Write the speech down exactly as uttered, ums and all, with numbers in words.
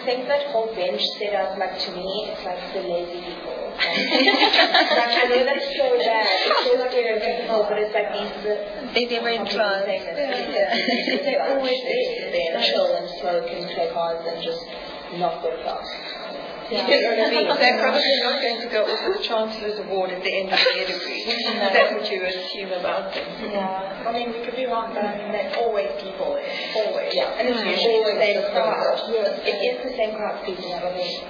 think that whole bench setup, like to me, it's like the lazy people. Like, I know that's so bad. It's so stereotypical, but it's like these are the They never in class. yeah. They're always there and chill and smoke and play cards and just not go class. Yeah. You know what I mean? They're probably not going to go for the Chancellor's Award at the end of their degree. No. That's what you assume about them. Yeah. I mean, we could be wrong, but I mean, they're always people. Always. Yeah. And it's usually the same crowd. It is the same crowd speaking, I don't think.